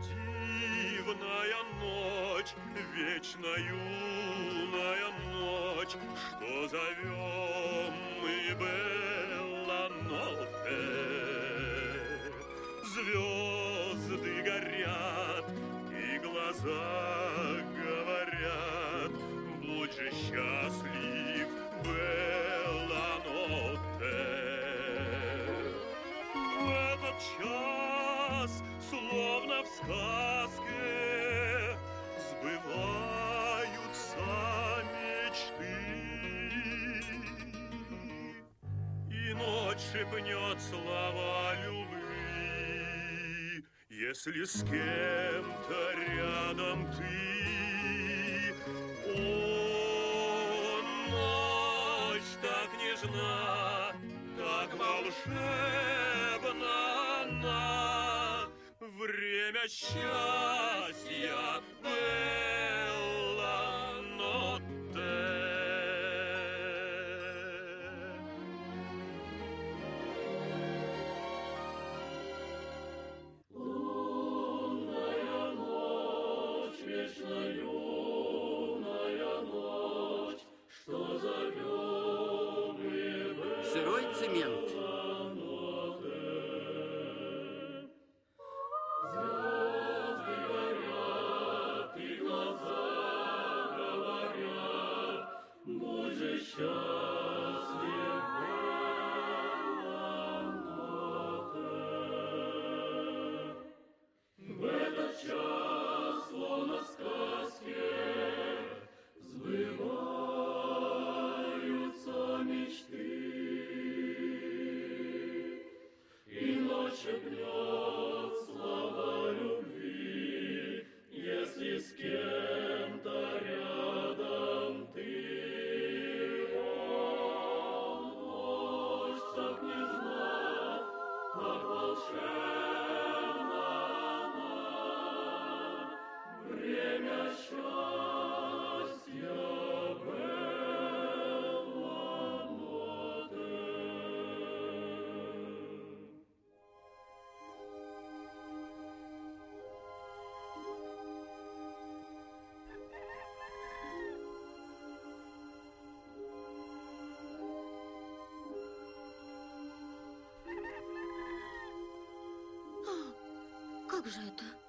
Дивная ночь, вечно юная ночь, что зовем мы Белла-Ноте. Звезды горят, и глаза говорят, будь же счастлив, Белла-Ноте. В этот час, словно в сказке, сбываются мечты. И ночь шепнет слова любви, если с кем-то рядом ты. О, ночь так нежна, так волшебна она, время счастья, Белла-Ноте. Лунная ночь, вечно юная ночь, что зовем мы Белла-Ноте. Сырой цемент. Звезды горят, и глаза говорят, будь же счастлив, Белла-Ноте. В этот час, словно в сказке, сбываются мечты. И ночь шепнет слова любви, если с кем-то рядом ты. О, ночь так нежна, так волшебна она, время счастья, Белла-Ноте. Как же это?